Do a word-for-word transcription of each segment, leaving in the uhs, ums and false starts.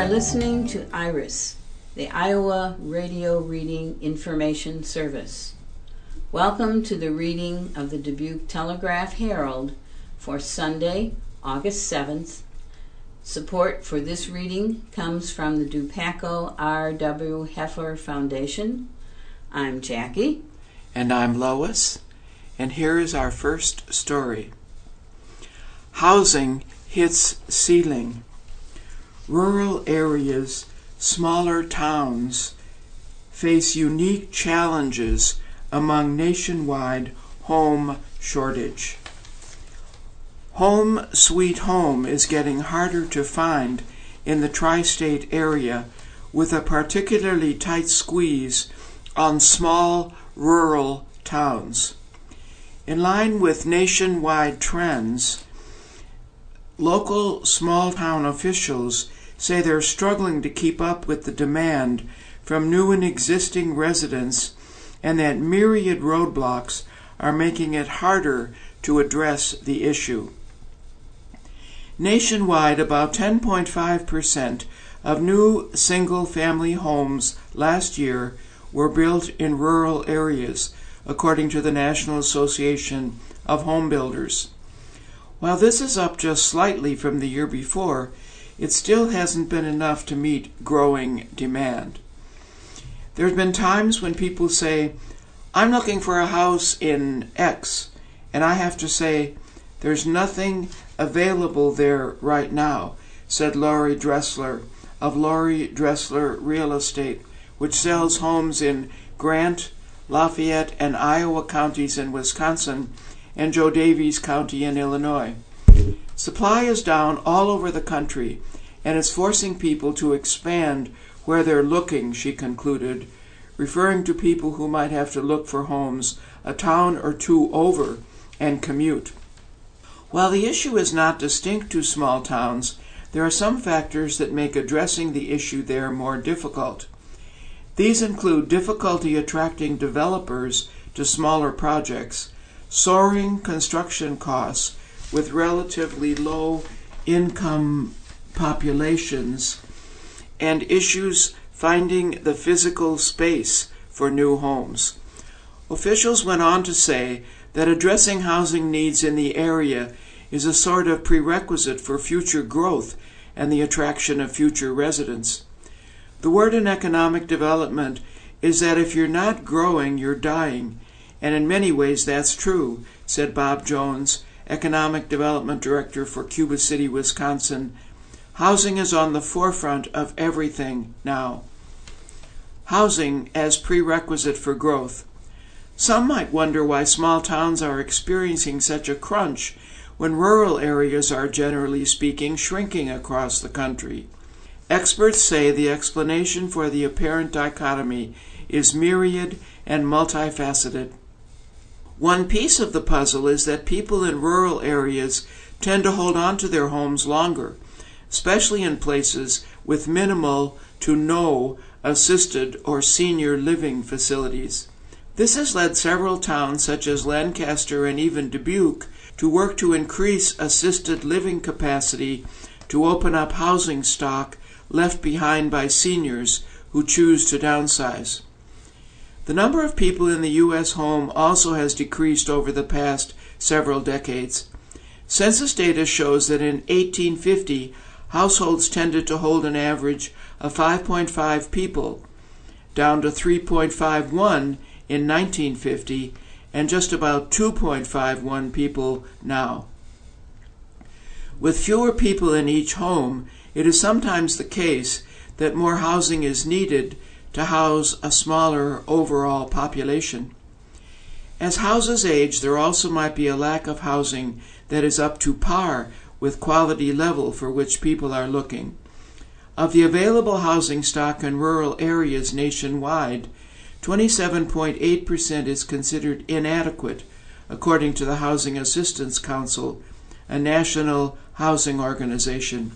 are listening to IRIS, the Iowa Radio Reading Information Service. Welcome to the reading of the Dubuque Telegraph-Herald for Sunday, August seventh. Support for this reading comes from the Dupaco R W Heffler Foundation. I'm Jackie. And I'm Lois. And here is our first story. Housing hits ceiling. Rural areas, smaller towns, face unique challenges among nationwide home shortage. Home sweet home is getting harder to find in the tri-state area, with a particularly tight squeeze on small rural towns. In line with nationwide trends, local small town officials say they're struggling to keep up with the demand from new and existing residents, and that myriad roadblocks are making it harder to address the issue. Nationwide, about ten point five percent of new single-family homes last year were built in rural areas, according to the National Association of Home Builders. While this is up just slightly from the year before, it still hasn't been enough to meet growing demand. There have been times when people say, I'm looking for a house in X, and I have to say, there's nothing available there right now, said Lori Dressler of Lori Dressler Real Estate, which sells homes in Grant, Lafayette, and Iowa counties in Wisconsin, and Joe Davies County in Illinois. Supply is down all over the country, and it's forcing people to expand where they're looking, she concluded, referring to people who might have to look for homes a town or two over and commute. While the issue is not distinct to small towns, there are some factors that make addressing the issue there more difficult. These include difficulty attracting developers to smaller projects, soaring construction costs with relatively low income populations, and issues finding the physical space for new homes. Officials went on to say that addressing housing needs in the area is a sort of prerequisite for future growth and the attraction of future residents. The word in economic development is that if you're not growing, you're dying, and in many ways that's true, said Bob Jones, Economic Development Director for Cuba City, Wisconsin. Housing is on the forefront of everything now. Housing as prerequisite for growth. Some might wonder why small towns are experiencing such a crunch when rural areas are, generally speaking, shrinking across the country. Experts say the explanation for the apparent dichotomy is myriad and multifaceted. One piece of the puzzle is that people in rural areas tend to hold on to their homes longer, especially in places with minimal to no assisted or senior living facilities. This has led several towns, such as Lancaster and even Dubuque, to work to increase assisted living capacity to open up housing stock left behind by seniors who choose to downsize. The number of people in the U S home also has decreased over the past several decades. Census data shows that in eighteen fifty, households tended to hold an average of five point five people, down to three point five one in nineteen fifty, and just about two point five one people now. With fewer people in each home, it is sometimes the case that more housing is needed to house a smaller overall population. As houses age, there also might be a lack of housing that is up to par with quality level for which people are looking. Of the available housing stock in rural areas nationwide, twenty-seven point eight percent is considered inadequate, according to the Housing Assistance Council, a national housing organization.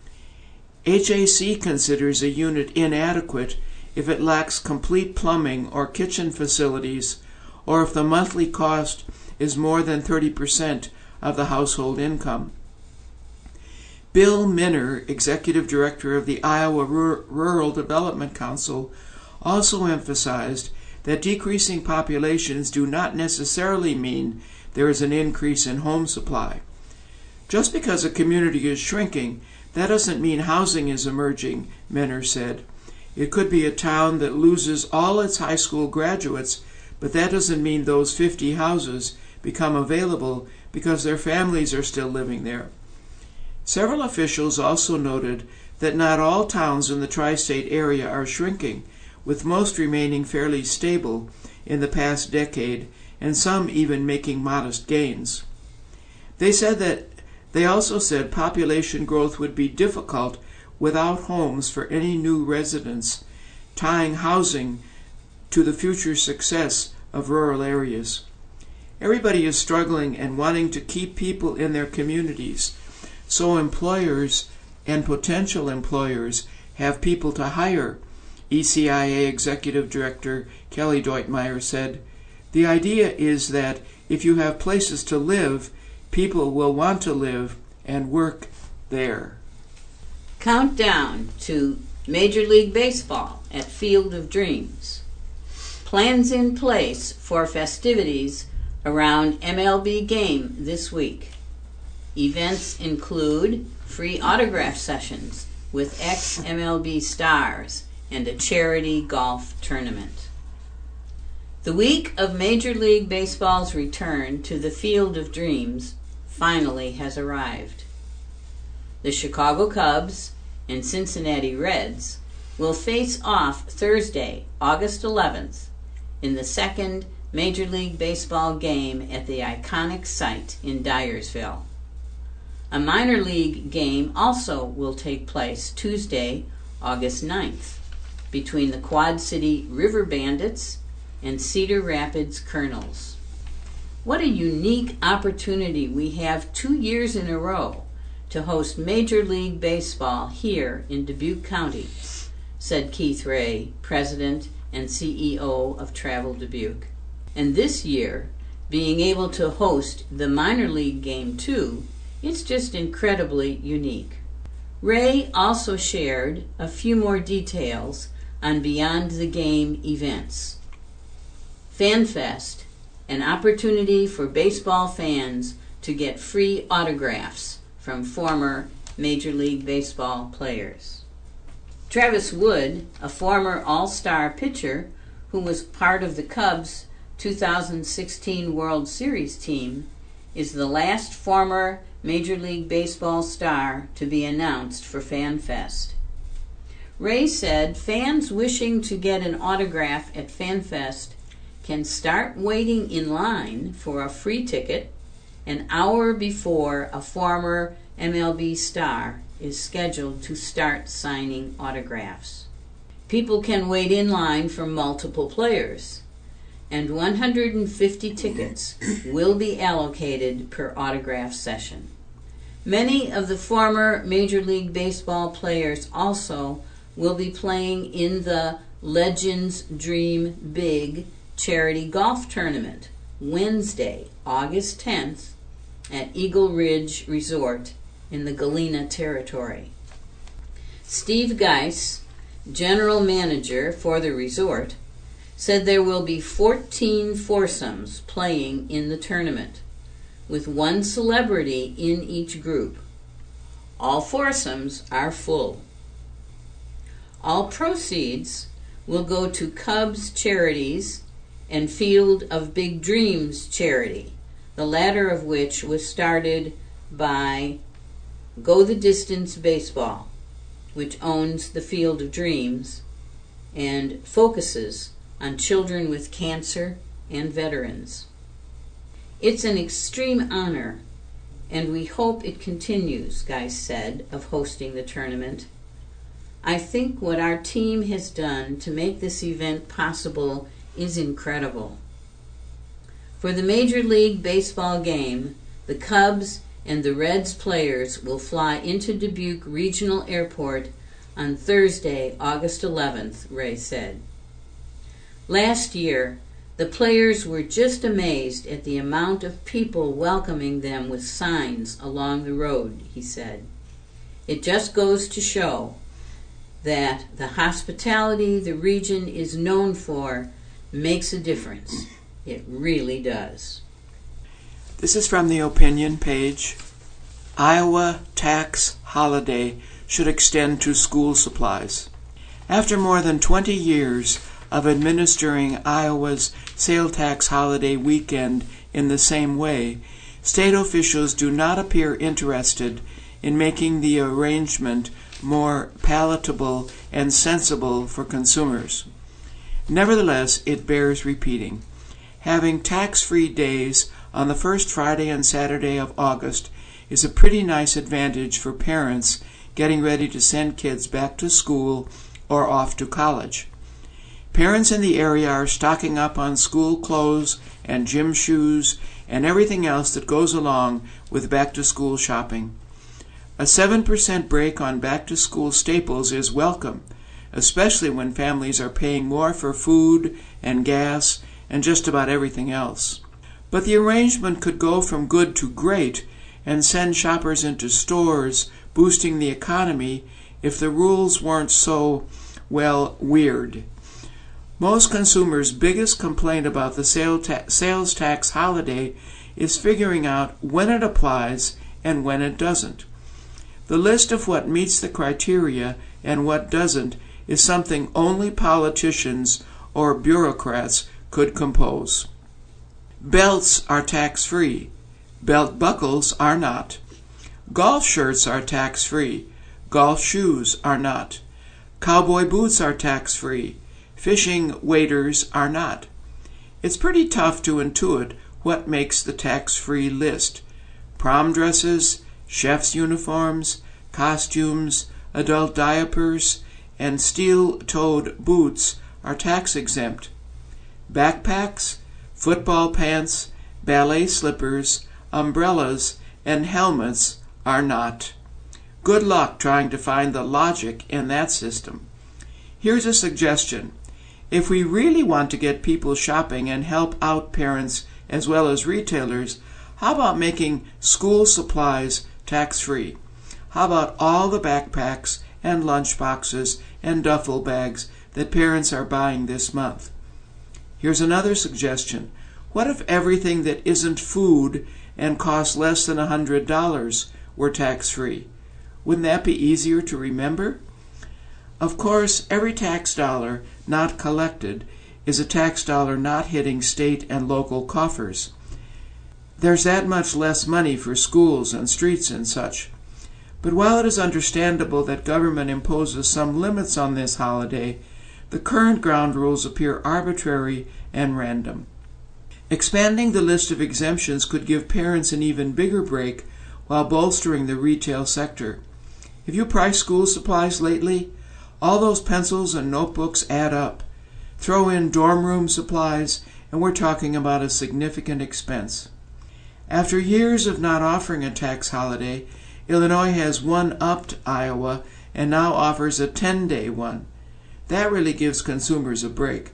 H A C considers a unit inadequate if it lacks complete plumbing or kitchen facilities, or if the monthly cost is more than thirty percent of the household income. Bill Minner, Executive Director of the Iowa Rural Development Council, also emphasized that decreasing populations do not necessarily mean there is an increase in home supply. Just because a community is shrinking, that doesn't mean housing is emerging, Minner said. It could be a town that loses all its high school graduates, but that doesn't mean those fifty houses become available because their families are still living there. Several officials also noted that not all towns in the tri-state area are shrinking, with most remaining fairly stable in the past decade, and some even making modest gains. They said that they also said population growth would be difficult without homes for any new residents, tying housing to the future success of rural areas. Everybody is struggling and wanting to keep people in their communities, so employers and potential employers have people to hire, E C I A Executive Director Kelly Deutmeyer said. The idea is that if you have places to live, people will want to live and work there. Countdown to Major League Baseball at Field of Dreams. Plans in place for festivities around M L B game this week. Events include free autograph sessions with ex-M L B stars and a charity golf tournament. The week of Major League Baseball's return to the Field of Dreams finally has arrived. The Chicago Cubs and Cincinnati Reds will face off Thursday, August eleventh, in the second Major League Baseball game at the iconic site in Dyersville. A minor league game also will take place Tuesday, August ninth, between the Quad City River Bandits and Cedar Rapids Colonels. What a unique opportunity we have two years in a row to host Major League Baseball here in Dubuque County, said Keith Ray, President and C E O of Travel Dubuque. And this year, being able to host the minor league game too, it's just incredibly unique. Ray also shared a few more details on Beyond the Game events. FanFest, an opportunity for baseball fans to get free autographs from former Major League Baseball players. Travis Wood, a former All-Star pitcher who was part of the Cubs' two thousand sixteen World Series team, is the last former Major League Baseball star to be announced for FanFest. Ray said fans wishing to get an autograph at FanFest can start waiting in line for a free ticket an hour before a former M L B star is scheduled to start signing autographs. People can wait in line for multiple players, and one hundred fifty tickets will be allocated per autograph session. Many of the former Major League Baseball players also will be playing in the Legends Dream Big charity golf tournament Wednesday, August tenth at Eagle Ridge Resort in the Galena Territory. Steve Geis, general manager for the resort, said there will be fourteen foursomes playing in the tournament, with one celebrity in each group. All foursomes are full. All proceeds will go to Cubs Charities and Field of Big Dreams charity, the latter of which was started by Go the Distance Baseball, which owns the Field of Dreams and focuses on children with cancer and veterans. It's an extreme honor, and we hope it continues, Geis said, of hosting the tournament. I think what our team has done to make this event possible is incredible. For the Major League Baseball game, the Cubs and the Reds players will fly into Dubuque Regional Airport on Thursday, August eleventh, Ray said. Last year, the players were just amazed at the amount of people welcoming them with signs along the road, he said. It just goes to show that the hospitality the region is known for makes a difference. It really does. This is from the opinion page. Iowa tax holiday should extend to school supplies. After more than twenty years of administering Iowa's sale tax holiday weekend in the same way, state officials do not appear interested in making the arrangement more palatable and sensible for consumers. Nevertheless, it bears repeating. Having tax-free days on the first Friday and Saturday of August is a pretty nice advantage for parents getting ready to send kids back to school or off to college. Parents in the area are stocking up on school clothes and gym shoes and everything else that goes along with back-to-school shopping. A seven percent break on back-to-school staples is welcome, especially when families are paying more for food and gas and just about everything else. But the arrangement could go from good to great and send shoppers into stores, boosting the economy if the rules weren't so, well, weird. Most consumers' biggest complaint about the sales tax holiday is figuring out when it applies and when it doesn't. The list of what meets the criteria and what doesn't is something only politicians or bureaucrats could compose. Belts are tax-free. Belt buckles are not. Golf shirts are tax-free. Golf shoes are not. Cowboy boots are tax-free. Fishing waders are not. It's pretty tough to intuit what makes the tax-free list. Prom dresses, chef's uniforms, costumes, adult diapers, and steel-toed boots are tax-exempt. Backpacks, football pants, ballet slippers, umbrellas, and helmets are not. Good luck trying to find the logic in that system. Here's a suggestion. If we really want to get people shopping and help out parents as well as retailers, how about making school supplies tax-free? How about all the backpacks and lunch boxes and duffel bags that parents are buying this month? Here's another suggestion. What if everything that isn't food and costs less than one hundred dollars were tax-free? Wouldn't that be easier to remember? Of course, every tax dollar not collected is a tax dollar not hitting state and local coffers. There's that much less money for schools and streets and such. But while it is understandable that government imposes some limits on this holiday, the current ground rules appear arbitrary and random. Expanding the list of exemptions could give parents an even bigger break while bolstering the retail sector. Have you priced school supplies lately? All those pencils and notebooks add up. Throw in dorm room supplies, and we're talking about a significant expense. After years of not offering a tax holiday, Illinois has one-upped Iowa and now offers a ten-day one. That really gives consumers a break.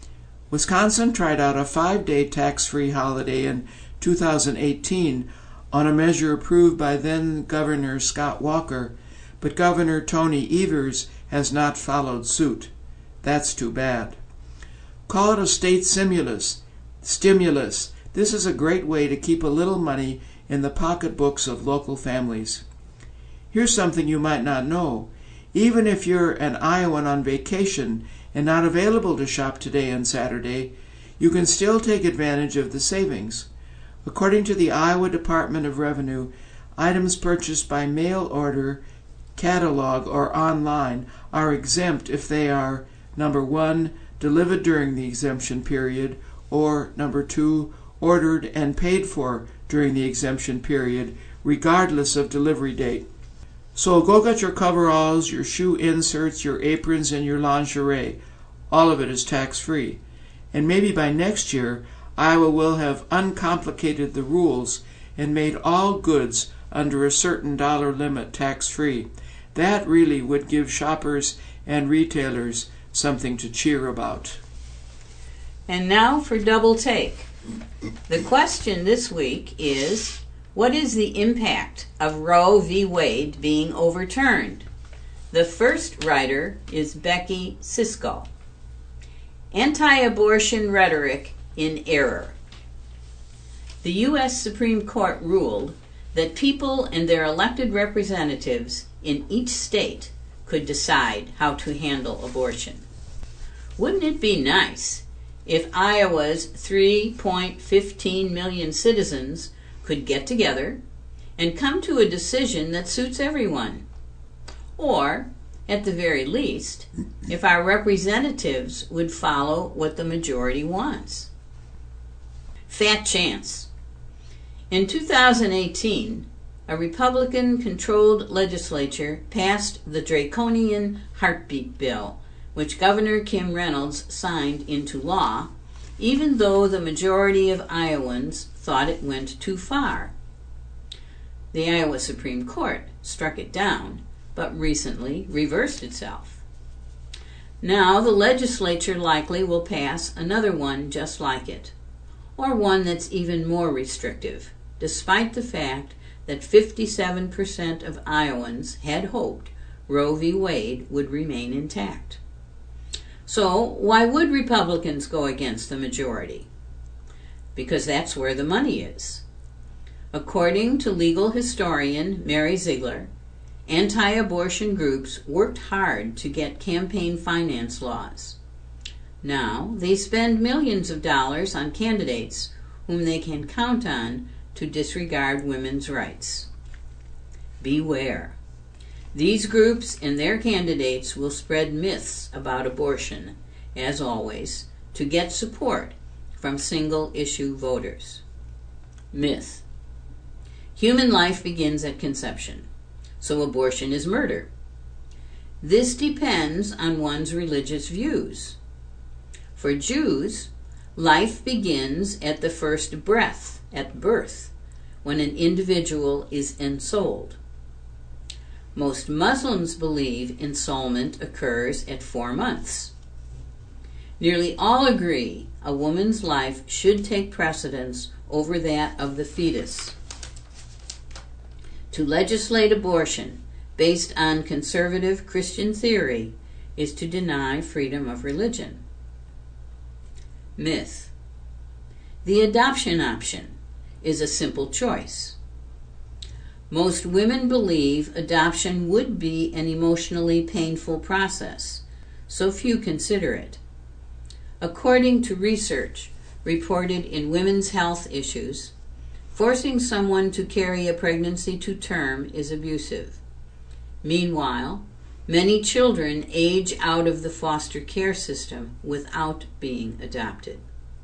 Wisconsin tried out a five-day tax-free holiday in two thousand eighteen on a measure approved by then-Governor Scott Walker, but Governor Tony Evers has not followed suit. That's too bad. Call it a state stimulus. Stimulus. This is a great way to keep a little money in the pocketbooks of local families. Here's something you might not know. Even if you're an Iowan on vacation and not available to shop today and Saturday, you can still take advantage of the savings. According to the Iowa Department of Revenue, items purchased by mail order, catalog, or online are exempt if they are, number one, delivered during the exemption period, or, number two, ordered and paid for during the exemption period, regardless of delivery date. So go get your coveralls, your shoe inserts, your aprons, and your lingerie. All of it is tax-free. And maybe by next year, Iowa will have uncomplicated the rules and made all goods under a certain dollar limit tax-free. That really would give shoppers and retailers something to cheer about. And now for Double Take. The question this week is, What is the impact of Roe v. Wade being overturned? The first writer is Becky Sisko. Anti-abortion rhetoric in error. The U S Supreme Court ruled that people and their elected representatives in each state could decide how to handle abortion. Wouldn't it be nice if Iowa's three point one five million citizens could get together and come to a decision that suits everyone? Or, at the very least, if our representatives would follow what the majority wants. Fat chance. In two thousand eighteen, a Republican-controlled legislature passed the draconian heartbeat bill, which Governor Kim Reynolds signed into law, even though the majority of Iowans thought it went too far. The Iowa Supreme Court struck it down, but recently reversed itself. Now the legislature likely will pass another one just like it, or one that's even more restrictive, despite the fact that fifty-seven percent of Iowans had hoped Roe v. Wade would remain intact. So why would Republicans go against the majority? Because that's where the money is. According to legal historian Mary Ziegler, anti-abortion groups worked hard to get campaign finance laws. Now they spend millions of dollars on candidates whom they can count on to disregard women's rights. Beware. These groups and their candidates will spread myths about abortion, as always, to get support from single-issue voters. Myth. Human life begins at conception, so abortion is murder. This depends on one's religious views. For Jews, life begins at the first breath, at birth, when an individual is ensouled. Most Muslims believe ensoulment occurs at four months. Nearly all agree a woman's life should take precedence over that of the fetus. To legislate abortion based on conservative Christian theory is to deny freedom of religion. Myth. The adoption option is a simple choice. Most women believe adoption would be an emotionally painful process, so few consider it. According to research reported in Women's Health Issues, forcing someone to carry a pregnancy to term is abusive. Meanwhile, many children age out of the foster care system without being adopted.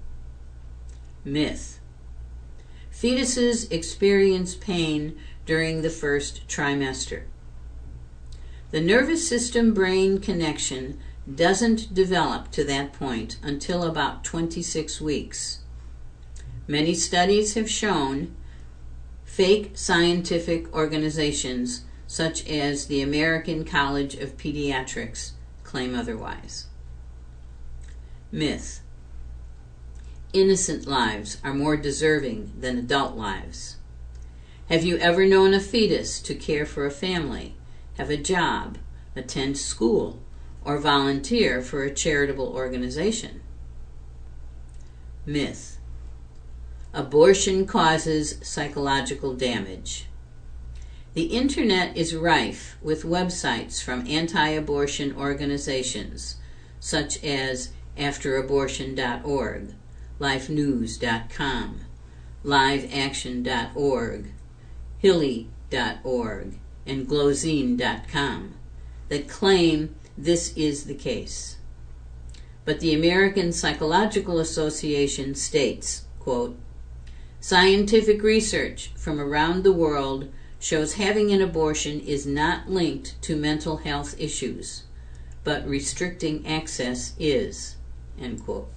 Myth. Fetuses experience pain during the first trimester. The nervous system-brain connection doesn't develop to that point until about twenty-six weeks. Many studies have shown fake scientific organizations such as the American College of Pediatrics claim otherwise. Myth. Innocent lives are more deserving than adult lives. Have you ever known a fetus to care for a family, have a job, attend school, or volunteer for a charitable organization? Myth. Abortion causes psychological damage. The internet is rife with websites from anti-abortion organizations such as after abortion dot org, life news dot com, live action dot org, hilly dot org, and glozine dot com that claim this is the case. But the American Psychological Association states, quote, "Scientific research from around the world shows having an abortion is not linked to mental health issues, but restricting access is," end quote.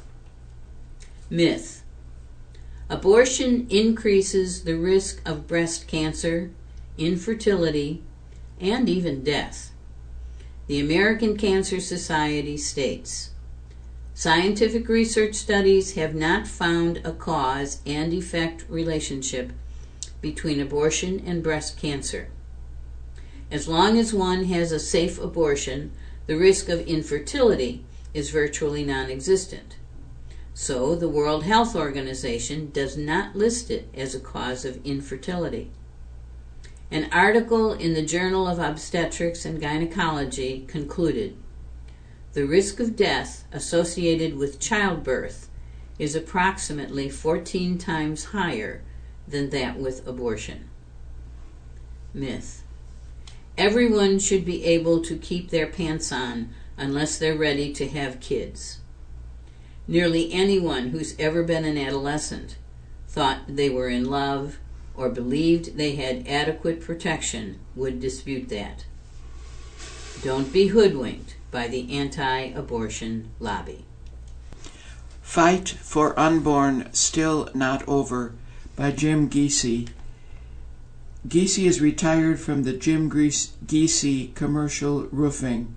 Myth. Abortion increases the risk of breast cancer, infertility, and even death. The American Cancer Society states, "Scientific research studies have not found a cause and effect relationship between abortion and breast cancer. As long as one has a safe abortion, the risk of infertility is virtually non-existent. So the World Health Organization does not list it as a cause of infertility. An article in the Journal of Obstetrics and Gynecology concluded, the risk of death associated with childbirth is approximately fourteen times higher than that with abortion. Myth. Everyone should be able to keep their pants on unless they're ready to have kids. Nearly anyone who's ever been an adolescent thought they were in love or believed they had adequate protection would dispute that. Don't be hoodwinked by the anti-abortion lobby. Fight for Unborn Still Not Over by Jim Giese. Giese is retired from the Jim Giese commercial roofing.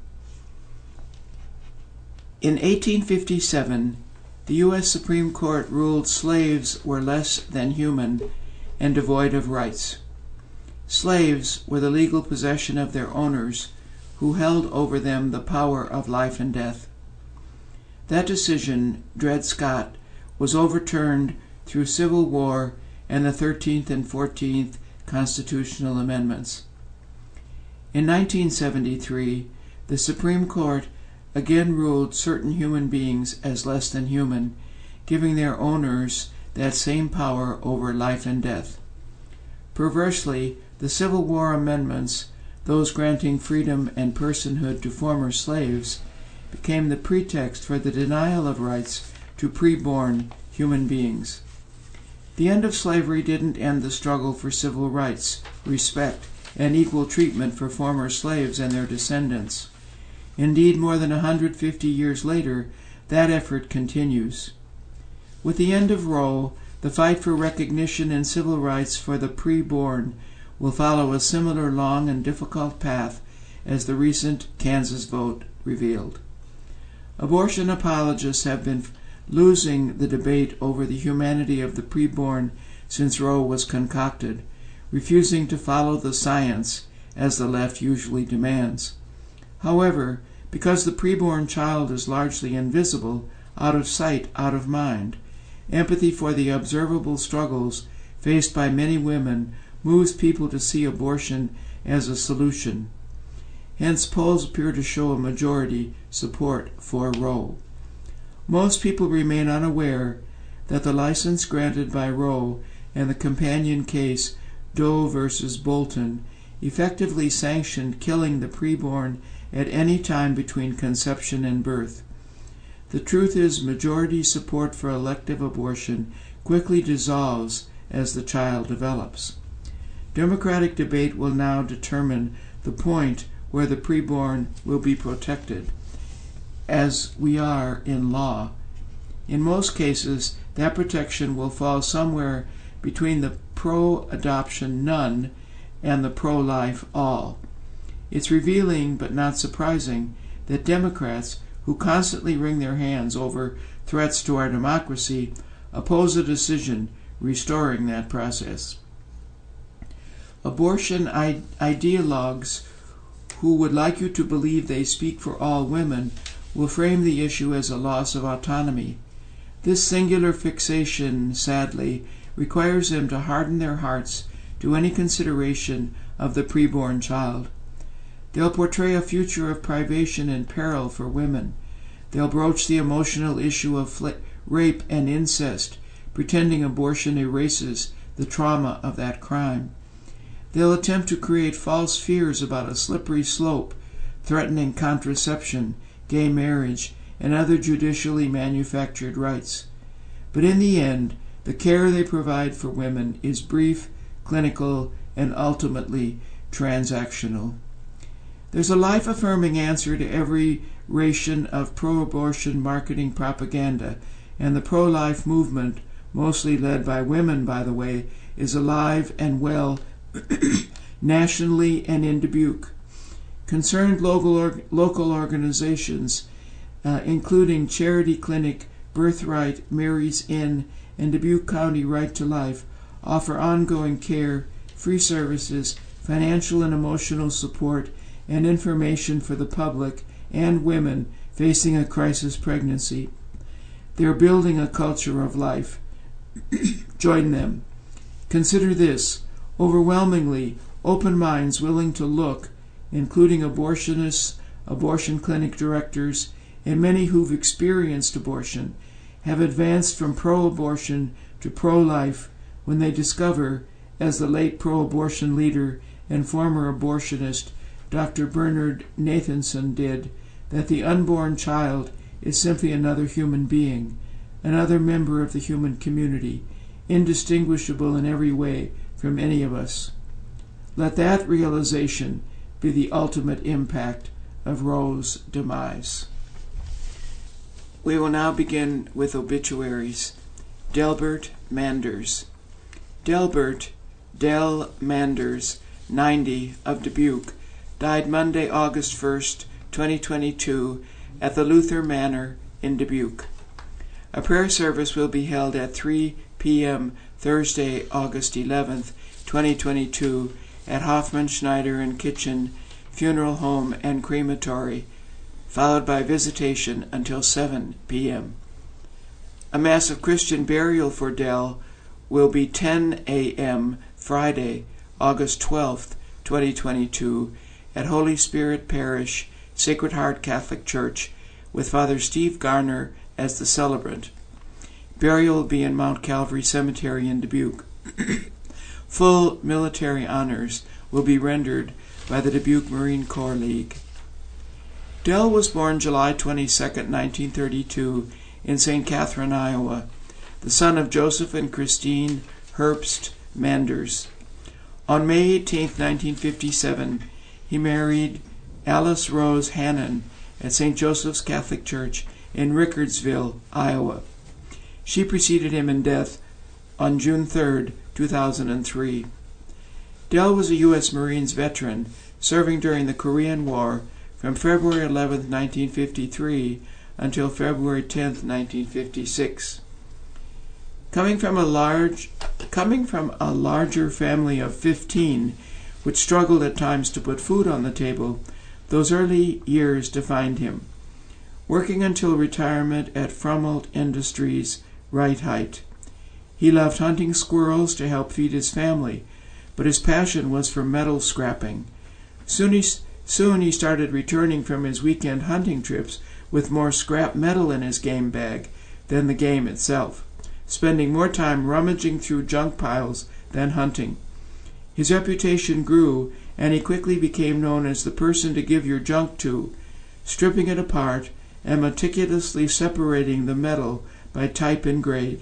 In eighteen fifty-seven, the U S Supreme Court ruled slaves were less than human and devoid of rights. Slaves were the legal possession of their owners, who held over them the power of life and death. That decision, Dred Scott, was overturned through civil war and the thirteenth and fourteenth constitutional amendments. In nineteen seventy-three, the Supreme Court again ruled certain human beings as less than human, giving their owners that same power over life and death. Perversely, the Civil War amendments, those granting freedom and personhood to former slaves, became the pretext for the denial of rights to preborn human beings. The end of slavery didn't end the struggle for civil rights, respect, and equal treatment for former slaves and their descendants. Indeed, more than one hundred fifty years later, that effort continues. With the end of Roe, the fight for recognition and civil rights for the preborn will follow a similar long and difficult path as the recent Kansas vote revealed. Abortion apologists have been losing the debate over the humanity of the preborn since Roe was concocted, refusing to follow the science as the left usually demands. However, because the preborn child is largely invisible, out of sight, out of mind, empathy for the observable struggles faced by many women moves people to see abortion as a solution. Hence, polls appear to show a majority support for Roe. Most people remain unaware that the license granted by Roe and the companion case Doe versus Bolton effectively sanctioned killing the preborn at any time between conception and birth. The truth is, majority support for elective abortion quickly dissolves as the child develops. Democratic debate will now determine the point where the preborn will be protected, as we are in law. In most cases, that protection will fall somewhere between the pro-adoption none and the pro-life all. It's revealing, but not surprising, that Democrats, who constantly wring their hands over threats to our democracy, oppose a decision restoring that process. Abortion I- ideologues who would like you to believe they speak for all women will frame the issue as a loss of autonomy. This singular fixation, sadly, requires them to harden their hearts to any consideration of the preborn child. They'll portray a future of privation and peril for women. They'll broach the emotional issue of fl- rape and incest, pretending abortion erases the trauma of that crime. They'll attempt to create false fears about a slippery slope, threatening contraception, gay marriage, and other judicially manufactured rights. But in the end, the care they provide for women is brief, clinical, and ultimately transactional. There's a life-affirming answer to every ration of pro-abortion marketing propaganda, and the pro-life movement, mostly led by women, by the way, is alive and well nationally and in Dubuque. Concerned local, or, local organizations, uh, including Charity Clinic, Birthright, Mary's Inn, and Dubuque County Right to Life, offer ongoing care, free services, financial and emotional support, and information for the public and women facing a crisis pregnancy. They're building a culture of life. Join them. Consider this: overwhelmingly, open minds willing to look, including abortionists, abortion clinic directors, and many who've experienced abortion, have advanced from pro-abortion to pro-life when they discover, as the late pro-abortion leader and former abortionist Doctor Bernard Nathanson did, that the unborn child is simply another human being, another member of the human community, indistinguishable in every way from any of us. Let that realization be the ultimate impact of Roe's demise. We will now begin with obituaries. Delbert Manders. Delbert Del Manders, ninety, of Dubuque, died Monday, August first, twenty twenty-two, at the Luther Manor in Dubuque. A prayer service will be held at three p.m. Thursday, August eleventh, twenty twenty-two, at Hoffman, Schneider and Kitchen Funeral Home and Crematory, followed by visitation until seven p.m. A Mass of Christian burial for Dell will be ten a.m. Friday, August twelfth, twenty twenty-two, at Holy Spirit Parish, Sacred Heart Catholic Church, with Father Steve Garner as the celebrant. Burial will be in Mount Calvary Cemetery in Dubuque. Full military honors will be rendered by the Dubuque Marine Corps League. Dell was born July twenty-second, nineteen thirty-two, in Saint Catherine, Iowa, the son of Joseph and Christine Herbst Manders. On May eighteenth, nineteen fifty-seven, he married Alice Rose Hannon at Saint Joseph's Catholic Church in Rickardsville, Iowa. She preceded him in death on June third, two thousand three. Dell was a U S Marines veteran, serving during the Korean War from February eleventh, nineteen fifty-three until February tenth, nineteen fifty-six. Coming from a large, coming from a larger family of fifteen, which struggled at times to put food on the table, those early years defined him. Working until retirement at Frumelt Industries, Right Height. He loved hunting squirrels to help feed his family, but his passion was for metal scrapping. Soon he, soon he started returning from his weekend hunting trips with more scrap metal in his game bag than the game itself, spending more time rummaging through junk piles than hunting. His reputation grew, and he quickly became known as the person to give your junk to, stripping it apart and meticulously separating the metal by type and grade.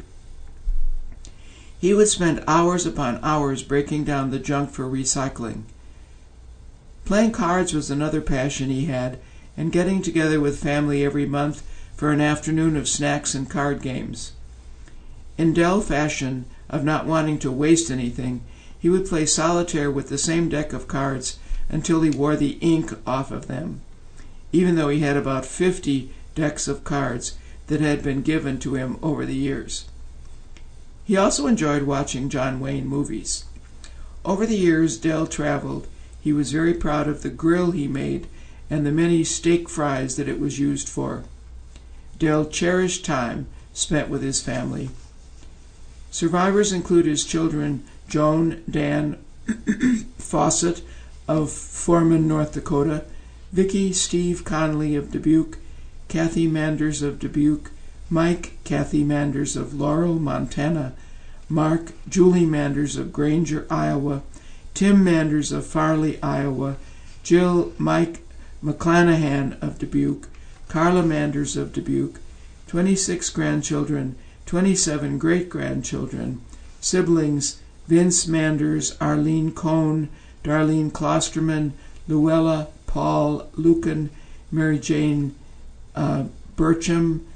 He would spend hours upon hours breaking down the junk for recycling. Playing cards was another passion he had, and getting together with family every month for an afternoon of snacks and card games. In Dell fashion of not wanting to waste anything, he would play solitaire with the same deck of cards until he wore the ink off of them, even though he had about fifty decks of cards that had been given to him over the years. He also enjoyed watching John Wayne movies. Over the years Dell traveled, he was very proud of the grill he made and the many steak fries that it was used for. Dell cherished time spent with his family. Survivors include his children Joan Dan Fawcett of Foreman, North Dakota, Vicki Steve Conley of Dubuque, Kathy Manders of Dubuque, Mike Kathy Manders of Laurel, Montana, Mark Julie Manders of Granger, Iowa, Tim Manders of Farley, Iowa, Jill Mike McClanahan of Dubuque, Carla Manders of Dubuque, twenty-six grandchildren, twenty-seven great-grandchildren, siblings Vince Manders, Arlene Cohn, Darlene Klosterman, Luella, Paul Lucan, Mary Jane uh, Burcham,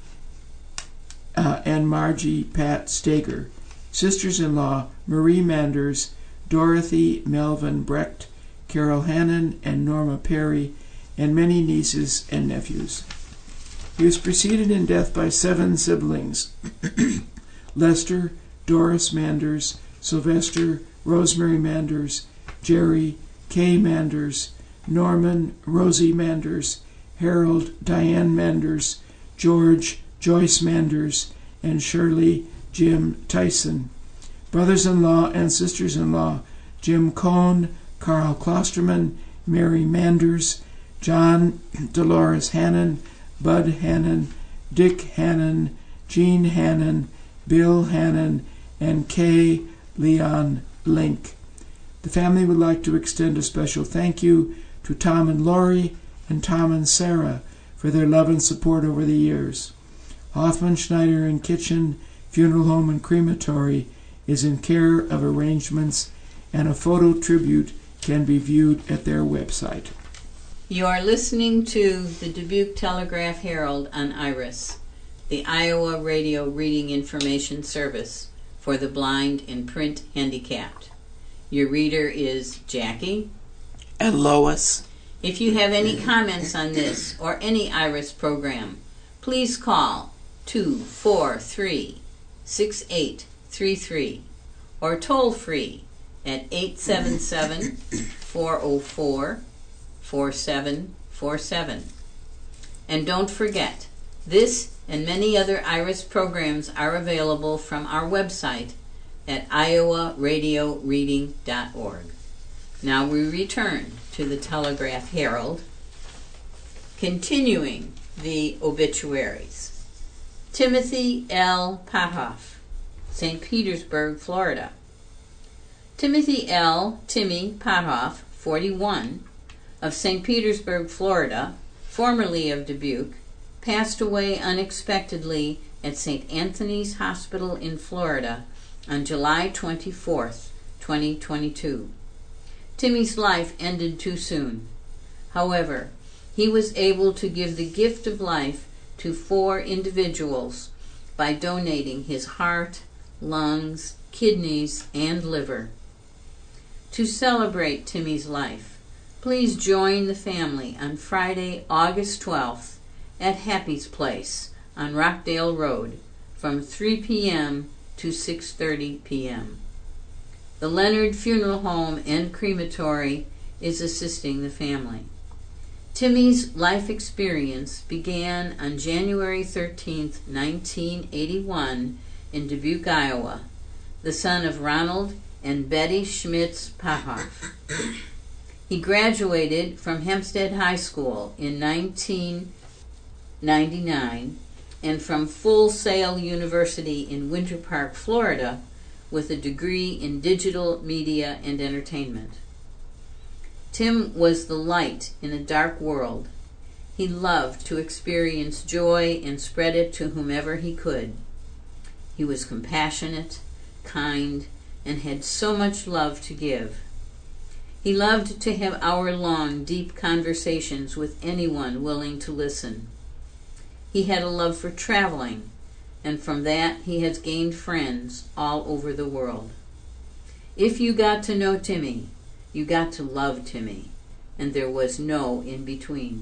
uh, and Margie Pat Stager. Sisters-in-law Marie Manders, Dorothy Melvin Brecht, Carol Hannon, and Norma Perry, and many nieces and nephews. He was preceded in death by seven siblings: Lester, Doris Manders, Sylvester Rosemary Manders, Jerry K. Manders, Norman Rosie Manders, Harold Diane Manders, George Joyce Manders, and Shirley Jim Tyson. Brothers-in-law and sisters-in-law, Jim Cohn, Carl Klosterman, Mary Manders, John Dolores Hannon, Bud Hannon, Dick Hannon, Jean Hannon, Bill Hannon, and Kay Leon Link. The family would like to extend a special thank you to Tom and Lori and Tom and Sarah for their love and support over the years. Hoffman, Schneider, and Kitchen Funeral Home and Crematory is in care of arrangements, and a photo tribute can be viewed at their website. You are listening to the Dubuque Telegraph Herald on IRIS, the Iowa Radio Reading Information Service for the blind and print handicapped. Your reader is Jackie And Lois. If you have any comments on this or any IRIS program, please call two four three, six eight three three or toll free at eight seven seven, four oh four, four seven four seven. And don't forget, this and many other IRIS programs are available from our website at iowa radio reading dot org. Now we return to the Telegraph Herald, continuing the obituaries. Timothy L. Pothoff, Saint Petersburg, Florida. Timothy L. Timmy Pothoff, forty-one, of Saint Petersburg, Florida, formerly of Dubuque, passed away unexpectedly at Saint Anthony's Hospital in Florida on July twenty-fourth, twenty twenty-two. Timmy's life ended too soon. However, he was able to give the gift of life to four individuals by donating his heart, lungs, kidneys, and liver. To celebrate Timmy's life, please join the family on Friday, August twelfth at Happy's Place on Rockdale Road from three p.m. to six thirty p.m. The Leonard Funeral Home and Crematory is assisting the family. Timmy's life experience began on January thirteenth, nineteen eighty-one in Dubuque, Iowa, the son of Ronald and Betty Schmitz Pothoff. He graduated from Hempstead High School in nineteen ninety-nine and from Full Sail University in Winter Park, Florida, with a degree in digital media and entertainment. Tim was the light in a dark world. He loved to experience joy and spread it to whomever he could. He was compassionate, kind, and had so much love to give. He loved to have hour-long, deep conversations with anyone willing to listen. He had a love for traveling, and from that he has gained friends all over the world. If you got to know Timmy, you got to love Timmy, and there was no in-between.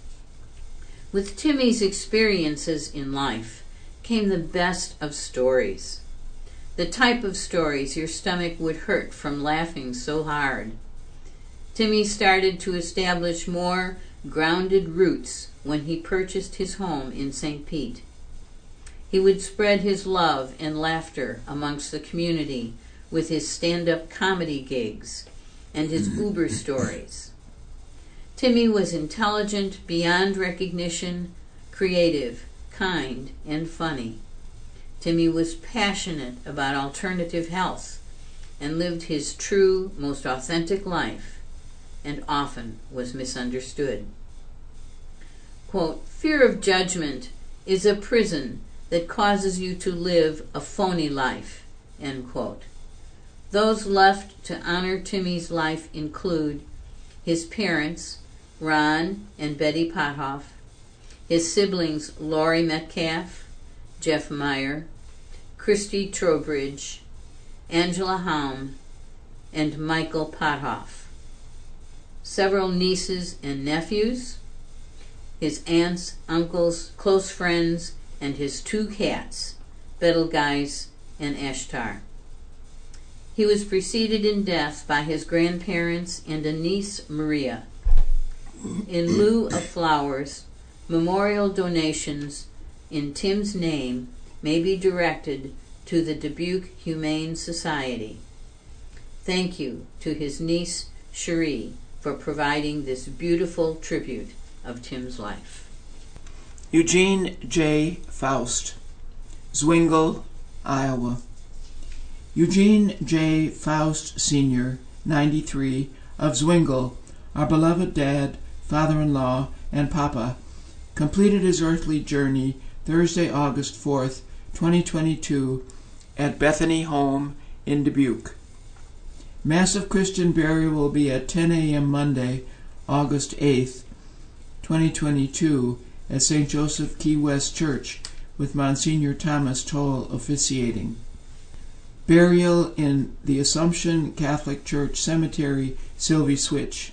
With Timmy's experiences in life came the best of stories. The type of stories your stomach would hurt from laughing so hard. Timmy started to establish more grounded roots when he purchased his home in Saint Pete. He would spread his love and laughter amongst the community with his stand-up comedy gigs and his Uber stories. Timmy was intelligent beyond recognition, creative, kind, and funny. Timmy was passionate about alternative health and lived his true, most authentic life, and often was misunderstood. Quote, "Fear of judgment is a prison that causes you to live a phony life," end quote. Those left to honor Timmy's life include his parents, Ron and Betty Pothoff, his siblings Laurie Metcalf, Jeff Meyer, Christy Trowbridge, Angela Haum, and Michael Pothoff, several nieces and nephews, his aunts, uncles, close friends, and his two cats, Betelgeuse and Ashtar. He was preceded in death by his grandparents and a niece, Maria. In lieu of flowers, memorial donations in Tim's name may be directed to the Dubuque Humane Society. Thank you to his niece, Cherie, for providing this beautiful tribute of Tim's life. Eugene J. Faust, Zwingle, Iowa. Eugene J. Faust, Senior, ninety-three, of Zwingle, our beloved dad, father-in-law, and papa, completed his earthly journey Thursday, August fourth, twenty twenty-two, at Bethany Home in Dubuque. Mass of Christian burial will be at ten a.m. Monday, August eighth, twenty twenty-two, at Saint Joseph Key West Church, with Monsignor Thomas Toll officiating. Burial in the Assumption Catholic Church Cemetery, Sylvie Switch.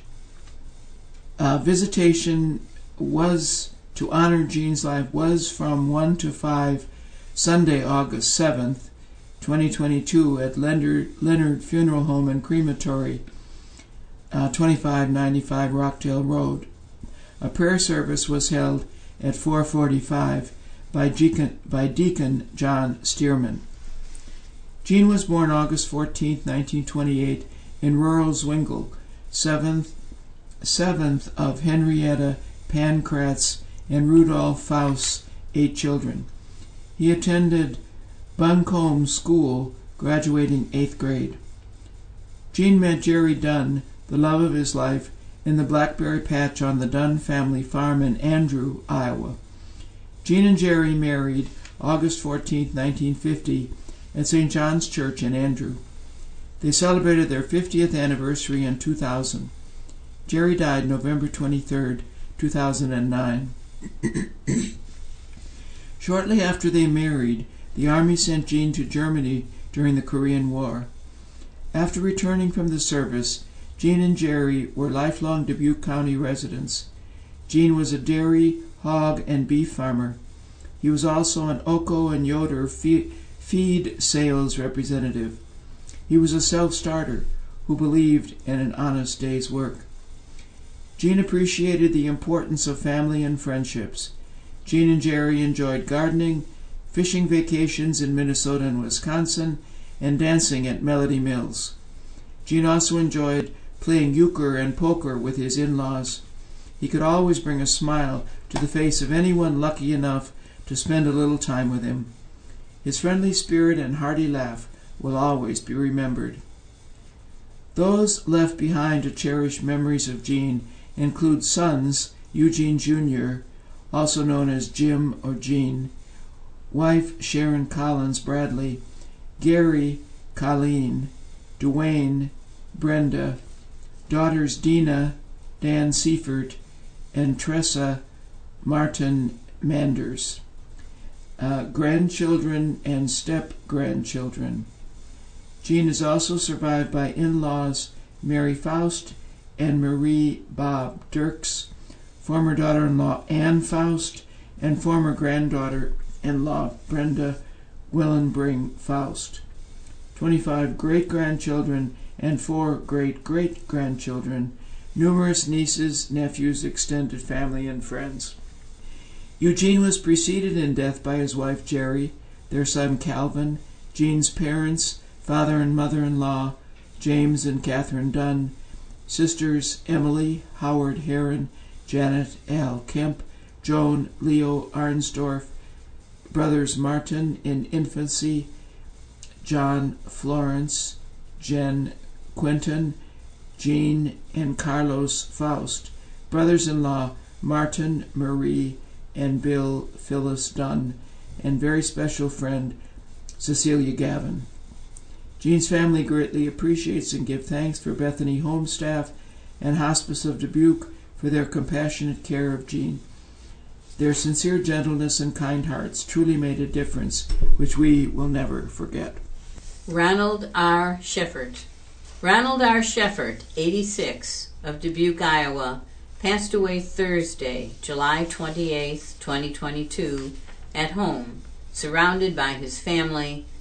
Uh, visitation was, to honor Gene's life, was from one to five, Sunday, August seventh, twenty twenty-two, at Leonard, Leonard Funeral Home and Crematory, uh, twenty-five ninety-five Rockdale Road. A prayer service was held at four forty-five by Deacon, by Deacon John Stearman. Gene was born August fourteenth, nineteen twenty-eight, in rural Zwingle, seventh, seventh of Henrietta Pankratz and Rudolph Faust's eight children. He attended Buncombe School, graduating eighth grade. Gene met Jerry Dunn, the love of his life, in the blackberry patch on the Dunn family farm in Andrew, Iowa. Gene and Jerry married August fourteenth, nineteen fifty, at Saint John's Church in Andrew. They celebrated their fiftieth anniversary in two thousand. Jerry died November twenty-third, two thousand nine. Shortly after they married, the Army sent Gene to Germany during the Korean War. After returning from the service, Gene and Jerry were lifelong Dubuque County residents. Gene was a dairy, hog, and beef farmer. He was also an Oco and Yoder fe- feed sales representative. He was a self-starter who believed in an honest day's work. Gene appreciated the importance of family and friendships. Gene and Jerry enjoyed gardening, fishing vacations in Minnesota and Wisconsin, and dancing at Melody Mills. Gene also enjoyed playing euchre and poker with his in-laws. He could always bring a smile to the face of anyone lucky enough to spend a little time with him. His friendly spirit and hearty laugh will always be remembered. Those left behind to cherish memories of Gene include sons Eugene Junior, also known as Jim or Gene, wife Sharon Collins Bradley, Gary, Colleen, Duane, Brenda, daughters Dina, Dan Seifert, and Tressa Martin Manders, uh, grandchildren and step-grandchildren. Gene is also survived by in-laws Mary Faust and Marie Bob Dirks, former daughter-in-law Anne Faust, and former granddaughter-in-law Brenda Willenbring Faust. twenty-five great-grandchildren and four great-great-grandchildren, numerous nieces, nephews, extended family, and friends. Eugene was preceded in death by his wife Jerry, their son Calvin, Gene's parents, father and mother-in-law, James and Catherine Dunn, sisters Emily, Howard Heron, Janet L. Kemp, Joan Leo Arnsdorf, brothers Martin in infancy, John Florence, Jen Quinton, Jean and Carlos Faust, brothers-in-law Martin, Marie, and Bill Phyllis Dunn, and very special friend Cecilia Gavin. Gene's family greatly appreciates and gives thanks for Bethany Home staff and Hospice of Dubuque for their compassionate care of Gene. Their sincere gentleness and kind hearts truly made a difference, which we will never forget. Ronald R. Sheffert. Ronald R. Sheffert, eighty-six, of Dubuque, Iowa, passed away Thursday, July twenty-eighth, twenty twenty-two, at home, surrounded by his family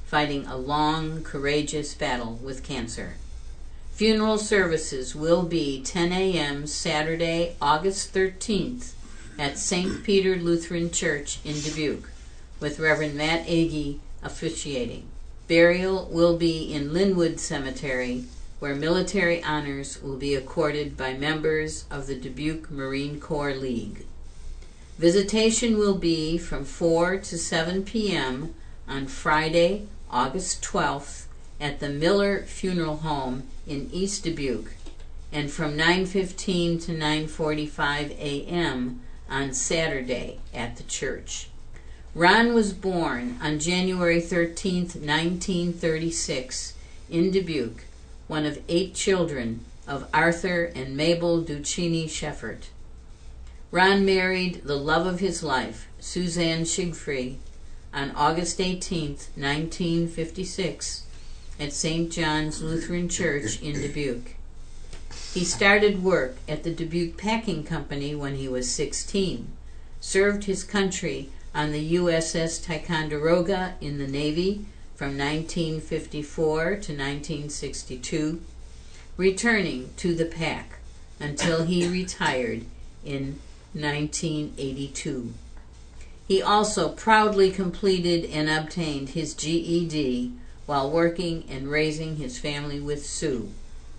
fighting a long, courageous battle with cancer. Funeral services will be ten a.m. Saturday, August thirteenth at Saint Peter Lutheran Church in Dubuque, with Reverend Matt Agee officiating. Burial will be in Linwood Cemetery, where military honors will be accorded by members of the Dubuque Marine Corps League. Visitation will be from four to seven p.m. on Friday, August twelfth, at the Miller Funeral Home in East Dubuque, and from nine fifteen to nine forty-five a.m. on Saturday at the church. Ron was born on January thirteenth, nineteen thirty-six, in Dubuque, one of eight children of Arthur and Mabel Duchini Sheffert. Ron married the love of his life, Suzanne Shigfree, on August eighteenth, nineteen fifty-six, at Saint John's Lutheran Church in Dubuque. He started work at the Dubuque Packing Company when he was sixteen, served his country on the U S S Ticonderoga in the Navy from nineteen fifty-four to nineteen sixty-two, returning to the Pack until he retired in nineteen eighty-two. He also proudly completed and obtained his G E D while working and raising his family with Sue.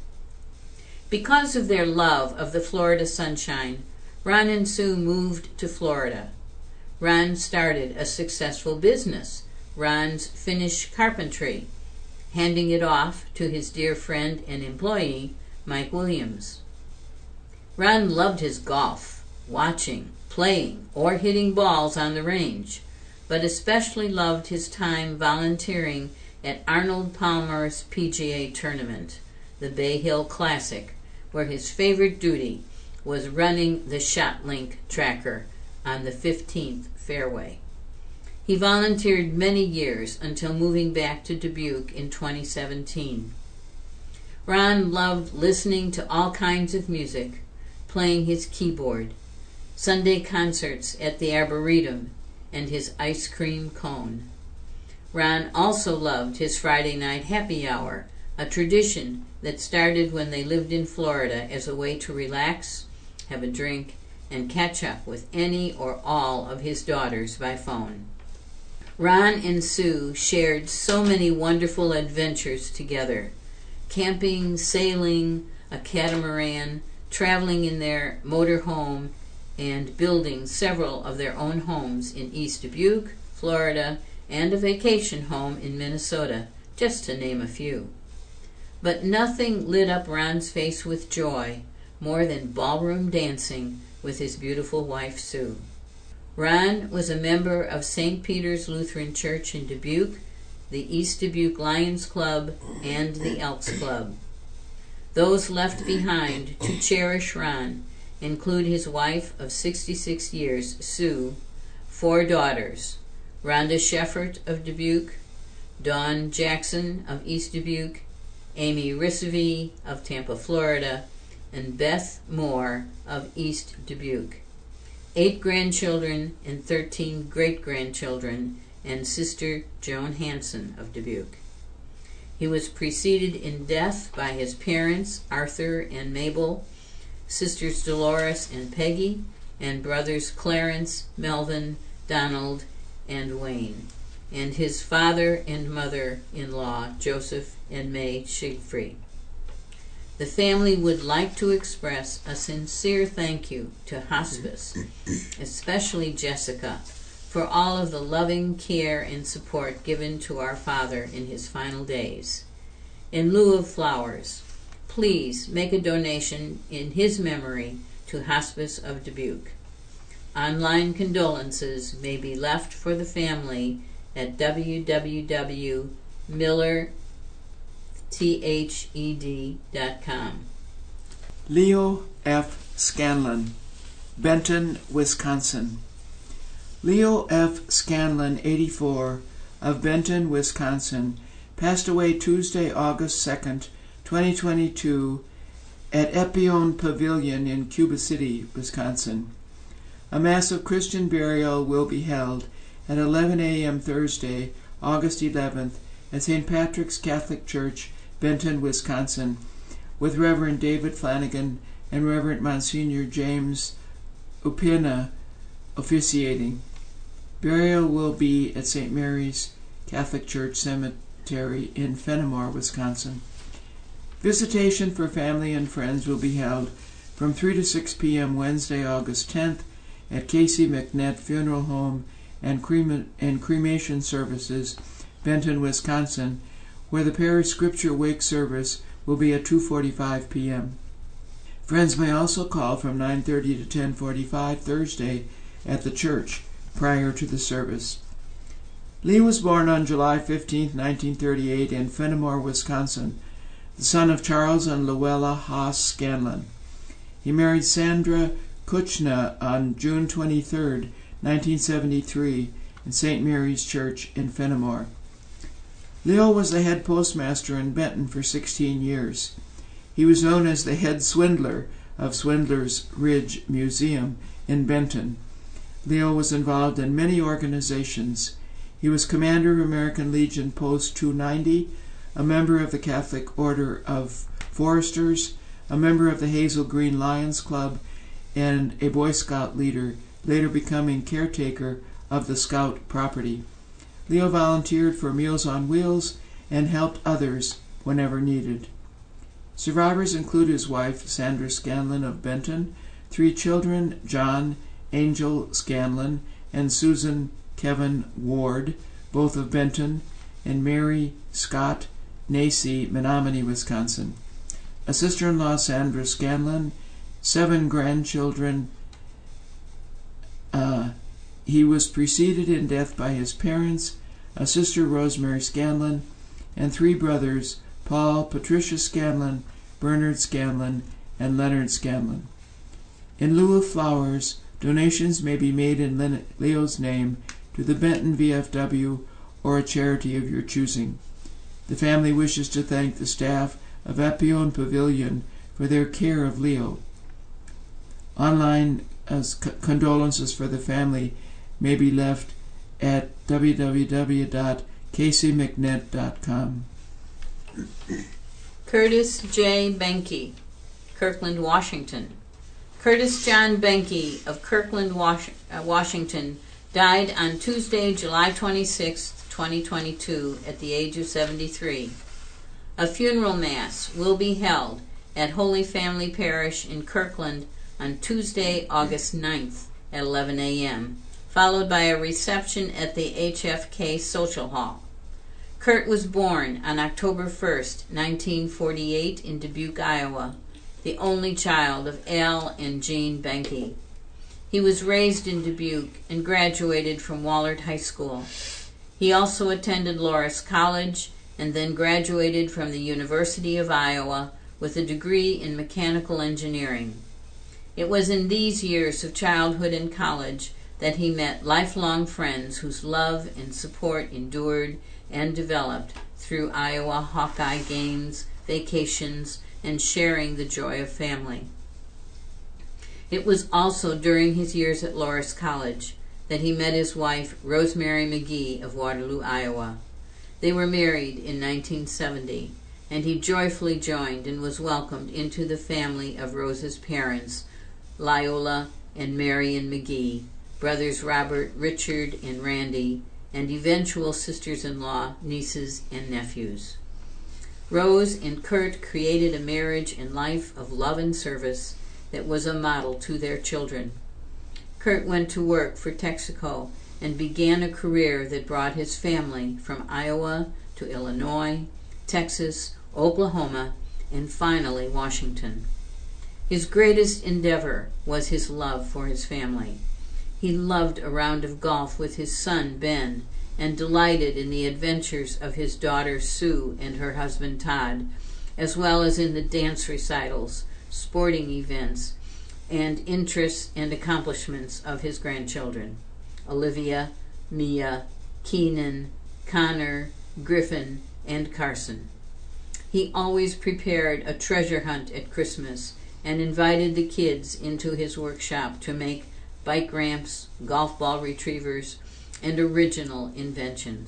Because of their love of the Florida sunshine, Ron and Sue moved to Florida. Ron started a successful business, Ron's Finish Carpentry, handing it off to his dear friend and employee, Mike Williams. Ron loved his golf, watching, playing, or hitting balls on the range, but especially loved his time volunteering at Arnold Palmer's P G A tournament, the Bay Hill Classic, where his favorite duty was running the ShotLink tracker on the fifteenth fairway. He volunteered many years until moving back to Dubuque in twenty seventeen. Ron loved listening to all kinds of music, playing his keyboard, Sunday concerts at the Arboretum, and his ice cream cone. Ron also loved his Friday night happy hour, a tradition that started when they lived in Florida as a way to relax, have a drink, and catch up with any or all of his daughters by phone. Ron and Sue shared so many wonderful adventures together, camping, sailing, a catamaran, traveling in their motorhome, and building several of their own homes in East Dubuque, Florida, and a vacation home in Minnesota, just to name a few. But nothing lit up Ron's face with joy more than ballroom dancing with his beautiful wife, Sue. Ron was a member of Saint Peter's Lutheran Church in Dubuque, the East Dubuque Lions Club, and the Elks Club. Those left behind to cherish Ron include his wife of sixty-six years, Sue, four daughters, Rhonda Sheffert of Dubuque, Dawn Jackson of East Dubuque, Amy Rissovy of Tampa, Florida, and Beth Moore of East Dubuque. Eight grandchildren and thirteen great-grandchildren, and Sister Joan Hanson of Dubuque. He was preceded in death by his parents, Arthur and Mabel, sisters Dolores and Peggy, and brothers Clarence, Melvin, Donald, and Wayne, and his father and mother-in-law, Joseph and May Shigfree. The family would like to express a sincere thank you to Hospice, especially Jessica, for all of the loving care and support given to our father in his final days. In lieu of flowers, please make a donation in his memory to Hospice of Dubuque. Online condolences may be left for the family at w w w dot miller thed dot com. Leo F. Scanlon, Benton, Wisconsin. Leo F. Scanlon, eighty-four, of Benton, Wisconsin, passed away Tuesday, August second, twenty twenty-two, at Epione Pavilion in Cuba City, Wisconsin. A Mass of Christian burial will be held at eleven a.m. Thursday, August eleventh, at Saint Patrick's Catholic Church, Benton, Wisconsin, with Reverend David Flanagan and Reverend Monsignor James Upina officiating. Burial will be at Saint Mary's Catholic Church Cemetery in Fenimore, Wisconsin. Visitation for family and friends will be held from three to six p.m. Wednesday, August tenth at Casey McNett Funeral Home and, crema- and Cremation Services, Benton, Wisconsin, where the parish scripture wake service will be at two forty-five p.m. Friends may also call from nine thirty to ten forty-five Thursday at the church prior to the service. Lee was born on July fifteenth, nineteen thirty-eight in Fenimore, Wisconsin, the son of Charles and Luella Haas Scanlon. He married Sandra Kuchna on June twenty-third, nineteen seventy-three in Saint Mary's Church in Fenimore. Leo was the head postmaster in Benton for sixteen years. He was known as the head swindler of Swindler's Ridge Museum in Benton. Leo was involved in many organizations. He was commander of American Legion Post two ninety, a member of the Catholic Order of Foresters, a member of the Hazel Green Lions Club, and a Boy Scout leader, later becoming caretaker of the Scout property. Leo volunteered for Meals on Wheels and helped others whenever needed. Survivors include his wife, Sandra Scanlon of Benton, three children, John, Angel Scanlon, and Susan Kevin Ward, both of Benton, and Mary Scott Nacy, Menominee, Wisconsin. A sister-in-law, Sandra Scanlon, seven grandchildren. Uh, he was preceded in death by his parents, a sister, Rosemary Scanlon, and three brothers, Paul, Patricia Scanlon, Bernard Scanlon, and Leonard Scanlon. In lieu of flowers, donations may be made in Leo's name to the Benton V F W or a charity of your choosing. The family wishes to thank the staff of Epione Pavilion for their care of Leo. Online as c- condolences for the family may be left at w w w dot casey mcnett dot com. Curtis J. Benke, Kirkland, Washington. Curtis John Benke of Kirkland, Was- uh, Washington, died on Tuesday, July twenty-sixth, twenty twenty-two, at the age of seventy-three. A funeral mass will be held at Holy Family Parish in Kirkland on Tuesday, August ninth at eleven a.m., followed by a reception at the H F K Social Hall. Kurt was born on October first, nineteen forty-eight in Dubuque, Iowa, the only child of Al and Jean Benke. He was raised in Dubuque and graduated from Wahlert High School. He also attended Loras College and then graduated from the University of Iowa with a degree in mechanical engineering. It was in these years of childhood and college that he met lifelong friends whose love and support endured and developed through Iowa Hawkeye games, vacations, and sharing the joy of family. It was also during his years at Loras College that he met his wife, Rosemary McGee of Waterloo, Iowa. They were married in nineteen seventy, and he joyfully joined and was welcomed into the family of Rose's parents, Liola and Marion McGee, brothers Robert, Richard, and Randy, and eventual sisters-in-law, nieces, and nephews. Rose and Kurt created a marriage and life of love and service that was a model to their children. Kurt went to work for Texaco and began a career that brought his family from Iowa to Illinois, Texas, Oklahoma, and finally Washington. His greatest endeavor was his love for his family. He loved a round of golf with his son, Ben, and delighted in the adventures of his daughter, Sue, and her husband, Todd, as well as in the dance recitals, sporting events, and interests and accomplishments of his grandchildren, Olivia, Mia, Keenan, Connor, Griffin, and Carson. He always prepared a treasure hunt at Christmas and invited the kids into his workshop to make bike ramps, golf ball retrievers, and original inventions.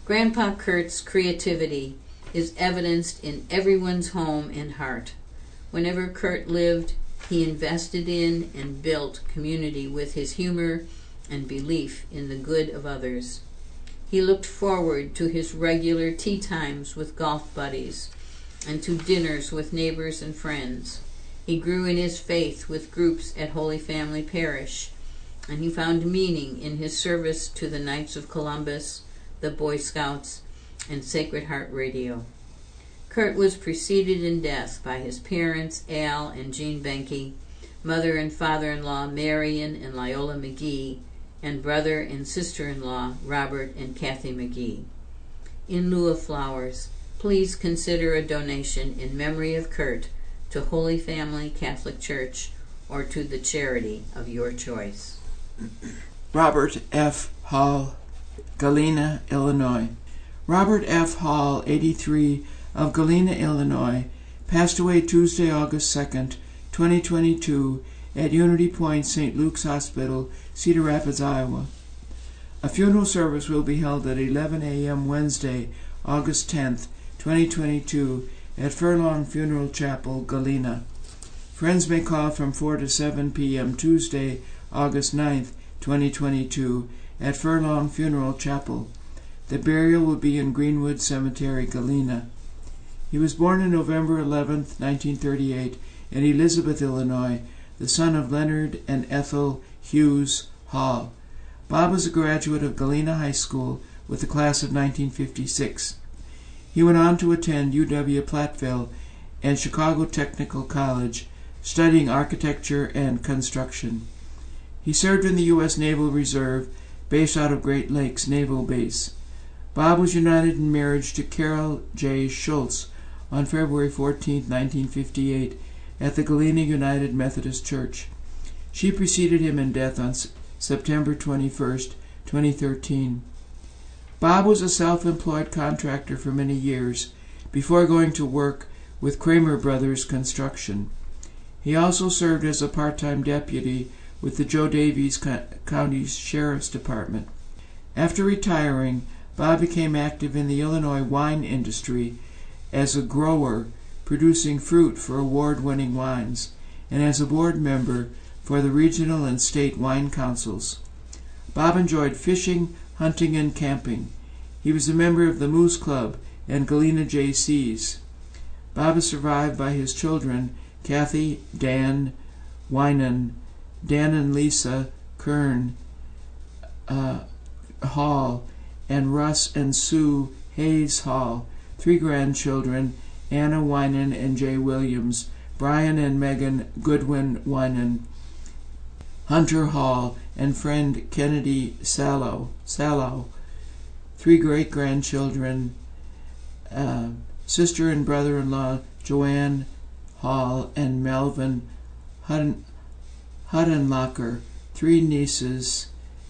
Grandpa Kurt's creativity is evidenced in everyone's home and heart. Whenever Kurt lived, he invested in and built community with his humor and belief in the good of others. He looked forward to his regular tea times with golf buddies and to dinners with neighbors and friends. He grew in his faith with groups at Holy Family Parish, and he found meaning in his service to the Knights of Columbus, the Boy Scouts, and Sacred Heart Radio. Kurt was preceded in death by his parents, Al and Jean Benke, mother and father-in-law, Marion and Lyola McGee, and brother and sister-in-law, Robert and Kathy McGee. In lieu of flowers, please consider a donation in memory of Kurt to Holy Family Catholic Church or to the charity of your choice. Robert F. Hall, Galena, Illinois. Robert F. Hall, eighty-three, of Galena, Illinois, passed away Tuesday, August second, twenty twenty-two, at Unity Point Saint Luke's Hospital, Cedar Rapids, Iowa. A funeral service will be held at eleven a.m. Wednesday, August tenth, twenty twenty-two, at Furlong Funeral Chapel, Galena. Friends may call from four to seven p.m. Tuesday, August ninth, twenty twenty-two, at Furlong Funeral Chapel. The burial will be in Greenwood Cemetery, Galena. He was born on November eleventh, nineteen thirty-eight, in Elizabeth, Illinois, the son of Leonard and Ethel Hughes Hall. Bob was a graduate of Galena High School with the class of nineteen fifty-six. He went on to attend U W-Platteville and Chicago Technical College, studying architecture and construction. He served in the U S Naval Reserve, based out of Great Lakes Naval Base. Bob was united in marriage to Carol J. Schultz on February fourteenth, nineteen fifty-eight, at the Galena United Methodist Church. She preceded him in death on September twenty-first, twenty thirteen. Bob was a self-employed contractor for many years before going to work with Kramer Brothers Construction. He also served as a part-time deputy with the Joe Davies County Sheriff's Department. After retiring, Bob became active in the Illinois wine industry as a grower, producing fruit for award-winning wines, and as a board member for the regional and state wine councils. Bob enjoyed fishing, hunting, and camping. He was a member of the Moose Club and Galena J Cs. Bob is survived by his children, Kathy, Dan, Winan, Dan and Lisa Kern uh, Hall, and Russ and Sue Hayes Hall, three grandchildren, Anna Winan and Jay Williams, Brian and Megan Goodwin Winan, Hunter Hall, and friend Kennedy Sallow, Sallow, three great-grandchildren, uh, sister and brother-in-law Joanne Hall and Melvin Hudden, Huddenlocker, three nieces.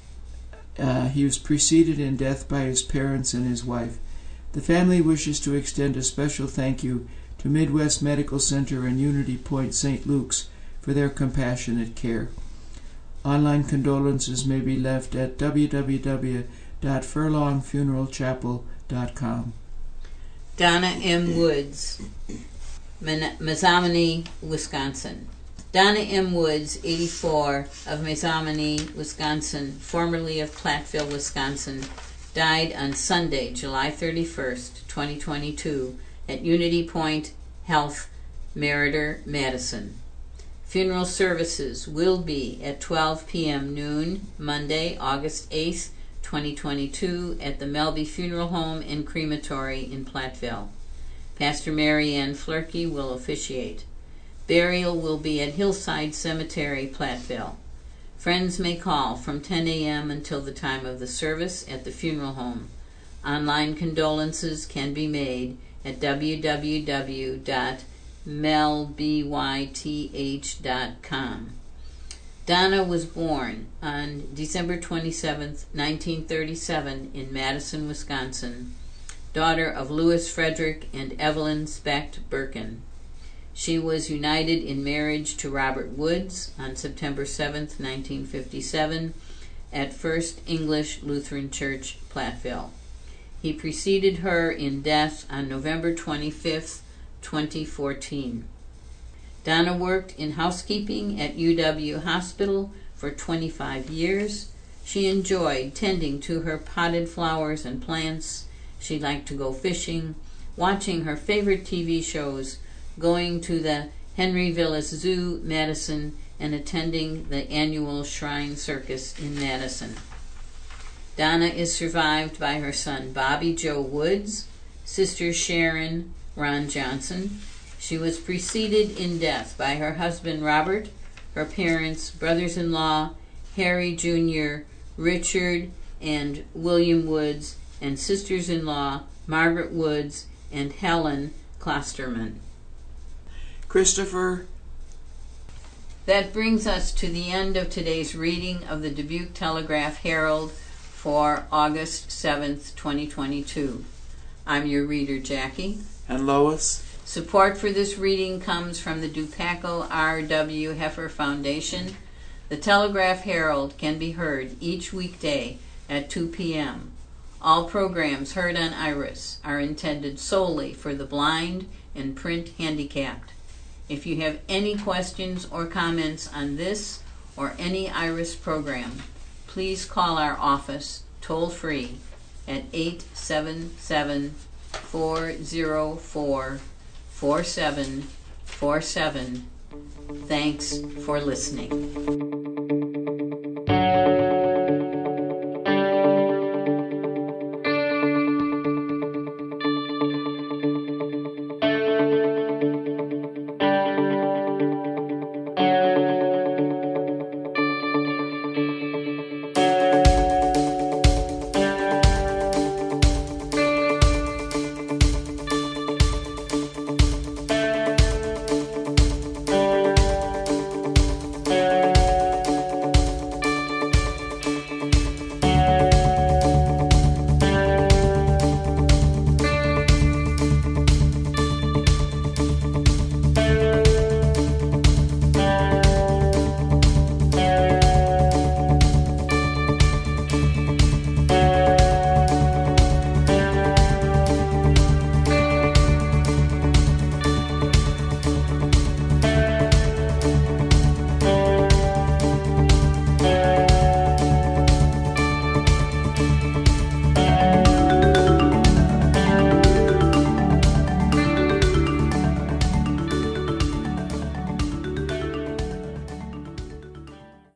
Uh, he was preceded in death by his parents and his wife. The family wishes to extend a special thank you to Midwest Medical Center and Unity Point Saint Luke's for their compassionate care. Online condolences may be left at w w w dot furlong funeral chapel dot com. Donna M. Woods, Mezomany, Wisconsin. Donna M. Woods, eighty-four, of Mezomany, Wisconsin, formerly of Platteville, Wisconsin, died on Sunday, July thirty-first, twenty twenty-two, at Unity Point Health, Meritor, Madison. Funeral services will be at twelve p.m. noon, Monday, August eighth, twenty twenty-two, at the Melby Funeral Home and Crematory in Platteville. Pastor Mary Ann Flurkey will officiate. Burial will be at Hillside Cemetery, Platteville. Friends may call from ten a.m. until the time of the service at the funeral home. Online condolences can be made at w w w dot melbyth dot com. Donna was born on December twenty-seventh, nineteen thirty-seven, in Madison, Wisconsin, daughter of Louis Frederick and Evelyn Specht Birkin. She was united in marriage to Robert Woods on September seventh, nineteen fifty-seven, at First English Lutheran Church, Platteville. He preceded her in death on November twenty-fifth, twenty fourteen. Donna worked in housekeeping at U W Hospital for twenty-five years. She enjoyed tending to her potted flowers and plants. She liked to go fishing, watching her favorite T V shows, going to the Henry Vilas Zoo, Madison, and attending the annual Shrine Circus in Madison. Donna is survived by her son Bobby Joe Woods, sister Sharon Ron Johnson. She was preceded in death by her husband Robert, her parents, brothers-in-law Harry Junior, Richard and William Woods, and sisters-in-law Margaret Woods and Helen Klosterman. Christopher. That brings us to the end of today's reading of the Dubuque Telegraph Herald for August seventh, twenty twenty-two. I'm your reader, Jackie. And Lois. Support for this reading comes from the Dupaco R W Heifer Foundation. The Telegraph Herald can be heard each weekday at two p.m. All programs heard on Iris are intended solely for the blind and print handicapped. If you have any questions or comments on this or any Iris program, please call our office toll-free at eight seven seven, four zero four, four seven four seven. Thanks for listening.